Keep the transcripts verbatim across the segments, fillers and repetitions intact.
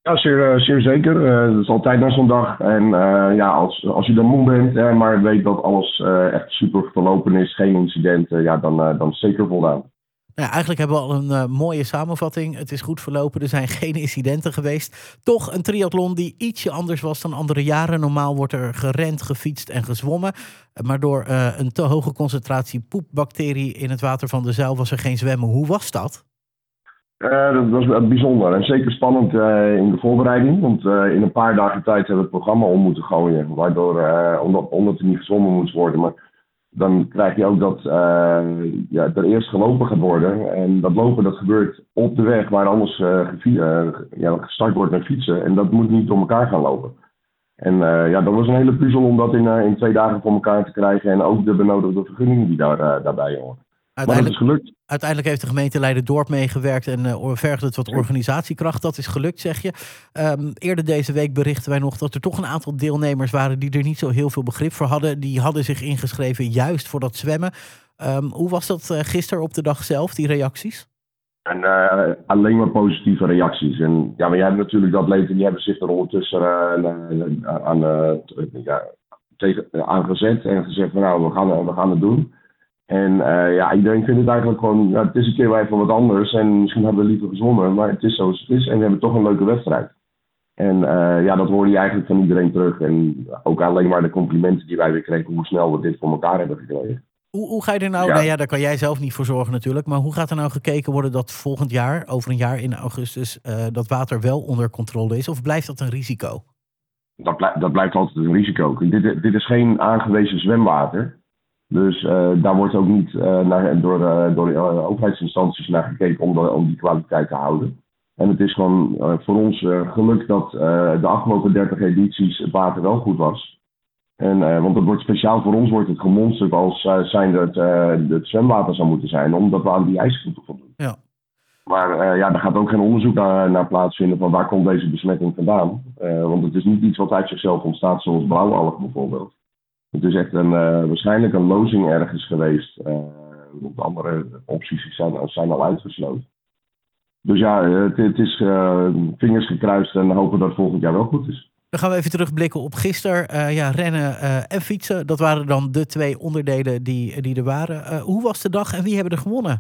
Ja, zeer, eh, zeer zeker. Eh, dat is altijd na zo'n dag. En eh, ja, als, als je dan moe bent, hè, maar weet dat alles eh, echt super verlopen is, geen incidenten, ja, dan, eh, dan is het zeker voldaan. Nou ja, eigenlijk hebben we al een eh, mooie samenvatting. Het is goed verlopen, er zijn geen incidenten geweest. Toch een triathlon die ietsje anders was dan andere jaren. Normaal wordt er gerend, gefietst en gezwommen. Maar door eh, een te hoge concentratie poepbacterie in het water van de Zuil was er geen zwemmen. Hoe was dat? Eh, dat was wel bijzonder en zeker spannend eh, in de voorbereiding. Want eh, in een paar dagen tijd hebben we het programma om moeten gooien. Waardoor, eh, omdat, omdat er niet gezwommen moest worden. Maar dan krijg je ook dat eh, ja, er eerst gelopen gaat worden. En dat lopen dat gebeurt op de weg waar anders eh, gefi- eh, ja, gestart wordt met fietsen. En dat moet niet door elkaar gaan lopen. En eh, ja, dat was een hele puzzel om dat in, eh, in twee dagen voor elkaar te krijgen. En ook de benodigde vergunningen die daar, eh, daarbij horen. Maar dat is Uiteindelijk, gelukt. uiteindelijk heeft de gemeente Leiden-Dorp meegewerkt en uh, vergt het wat organisatiekracht. Dat is gelukt, zeg je. Um, eerder deze week berichten wij nog dat er toch een aantal deelnemers waren die er niet zo heel veel begrip voor hadden. Die hadden zich ingeschreven juist voor dat zwemmen. Um, hoe was dat uh, gisteren op de dag zelf, die reacties? En uh, alleen maar positieve reacties. En ja, maar jij hebt natuurlijk de atleten die hebben zich er ondertussen uh, aan, uh, ja, tegen, uh, aangezet en gezegd van nou, we gaan, we gaan het doen. En uh, ja, iedereen vindt het eigenlijk gewoon, ja, het is een keer wel even wat anders en misschien hadden we liever gezwommen, maar het is zoals het is en we hebben toch een leuke wedstrijd. En uh, ja, dat hoorde je eigenlijk van iedereen terug en ook alleen maar de complimenten die wij weer kregen, hoe snel we dit voor elkaar hebben gekregen. Hoe, hoe ga je er nou, Ja. nou ja, daar kan jij zelf niet voor zorgen natuurlijk, maar hoe gaat er nou gekeken worden dat volgend jaar, over een jaar in augustus, uh, dat water wel onder controle is? Of blijft dat een risico? Dat, blij, dat blijft altijd een risico. Dit, dit is geen aangewezen zwemwater. Dus uh, daar wordt ook niet uh, naar, door, uh, door de uh, overheidsinstanties naar gekeken om, de, om die kwaliteit te houden. En het is gewoon uh, voor ons uh, geluk dat uh, de afgelopen dertig edities het water wel goed was. En, uh, want het wordt speciaal voor ons wordt het gemonsterd als uh, zijnde het, uh, het zwemwater zou moeten zijn, omdat we aan die eisen moeten voldoen. Ja. Maar uh, ja, er gaat ook geen onderzoek naar, naar plaatsvinden van waar komt deze besmetting vandaan. Uh, want het is niet iets wat uit zichzelf ontstaat, zoals blauwalg bijvoorbeeld. Het is echt een, uh, waarschijnlijk een lozing ergens geweest. Uh, de andere opties zijn, zijn al uitgesloten. Dus ja, het, het is uh, vingers gekruist en hopen dat het volgend jaar wel goed is. Dan gaan we even terugblikken op gisteren. Uh, ja, rennen uh, en fietsen, dat waren dan de twee onderdelen die, die er waren. Uh, hoe was de dag en wie hebben er gewonnen?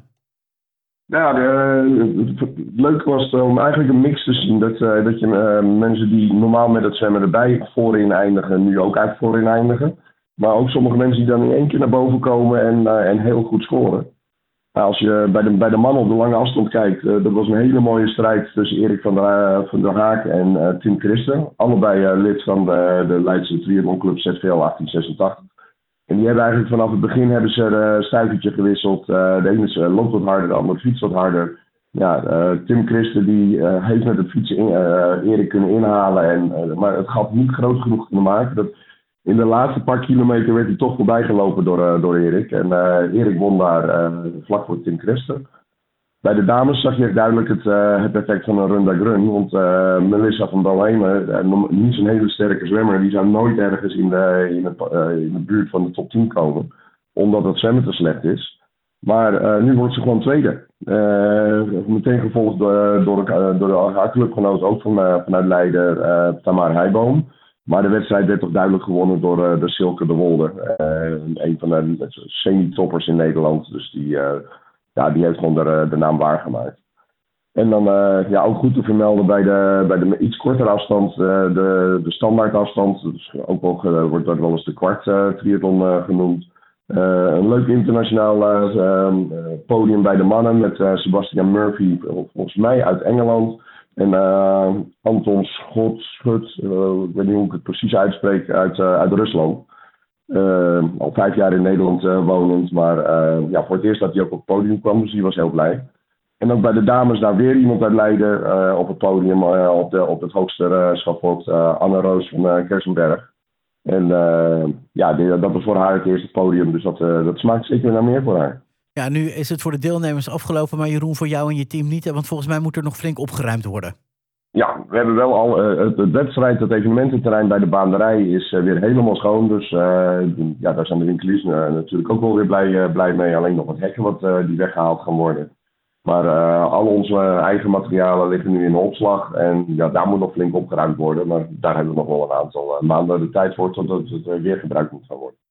Ja, de, het leuke was om eigenlijk een mix te zien. Dat, uh, dat je uh, mensen die normaal met het zwemmen erbij voorin eindigen, nu ook eigenlijk voorin eindigen. Maar ook sommige mensen die dan in één keer naar boven komen en, uh, en heel goed scoren. Nou, als je bij de, bij de mannen op de lange afstand kijkt, uh, dat was een hele mooie strijd tussen Erik van der, uh, van der Haak en uh, Tim Christen. Allebei uh, lid van de, de Leidse triathlonclub Z V L achttien zesentachtig. En die hebben eigenlijk vanaf het begin hebben ze een uh, stuivertje gewisseld. Uh, de ene is, uh, loopt wat harder, de andere fietst wat harder. Ja, uh, Tim Christen die uh, heeft met het fietsen in, uh, Erik kunnen inhalen. En, uh, maar het gat niet groot genoeg kunnen maken. Dat, in de laatste paar kilometer werd hij toch voorbij gelopen door, uh, door Erik. En uh, Erik won daar uh, vlak voor Tim Christen. Bij de dames zag je echt duidelijk het, uh, het effect van een run da grun. Want uh, Melissa van Dalhemen, uh, niet zo'n hele sterke zwemmer, die zou nooit ergens in de, in, het, uh, in de buurt van de top tien komen. Omdat het zwemmen te slecht is. Maar uh, nu wordt ze gewoon tweede. Uh, meteen gevolgd door, door, de, door de, haar clubgenoot, ook van, uh, vanuit Leiden, uh, Tamar Heijboom. Maar de wedstrijd werd toch duidelijk gewonnen door, uh, door Silke de Wolde. Uh, een van de semi-toppers in Nederland. Dus die... Uh, Ja, die heeft gewoon de, de naam waargemaakt. En dan uh, ja, ook goed te vermelden bij de, bij de iets kortere afstand, uh, de, de standaardafstand. Dus ook wel, uh, wordt dat wel eens de kwart uh, triathlon uh, genoemd. Uh, een leuk internationaal uh, uh, podium bij de mannen met uh, Sebastian Murphy, volgens mij uit Engeland. En uh, Anton Schot, Schut, uh, ik weet niet hoe ik het precies uitspreek, uit, uh, uit Rusland. Uh, al vijf jaar in Nederland uh, wonend, maar uh, ja, voor het eerst dat hij ook op het podium kwam, dus die was heel blij. En ook bij de dames daar weer iemand uit Leiden uh, op het podium, uh, op, de, op het hoogste uh, schafot, uh, Anne Roos van uh, Kersenberg. En uh, ja, die, dat was voor haar het eerste podium, dus dat, uh, dat smaakt zeker naar meer voor haar. Ja, nu is het voor de deelnemers afgelopen, maar Jeroen, voor jou en je team niet, hè? Want volgens mij moet er nog flink opgeruimd worden. Ja, we hebben wel al uh, het, het wedstrijd, het evenemententerrein bij de baanderij is uh, weer helemaal schoon. Dus uh, ja, daar zijn de winkeliers uh, natuurlijk ook wel weer blij, uh, blij mee. Alleen nog wat hekken wat uh, die weggehaald gaan worden. Maar uh, al onze eigen materialen liggen nu in de opslag. En ja, daar moet nog flink opgeruimd worden. Maar daar hebben we nog wel een aantal uh, maanden de tijd voor totdat het uh, weer gebruikt moet gaan worden.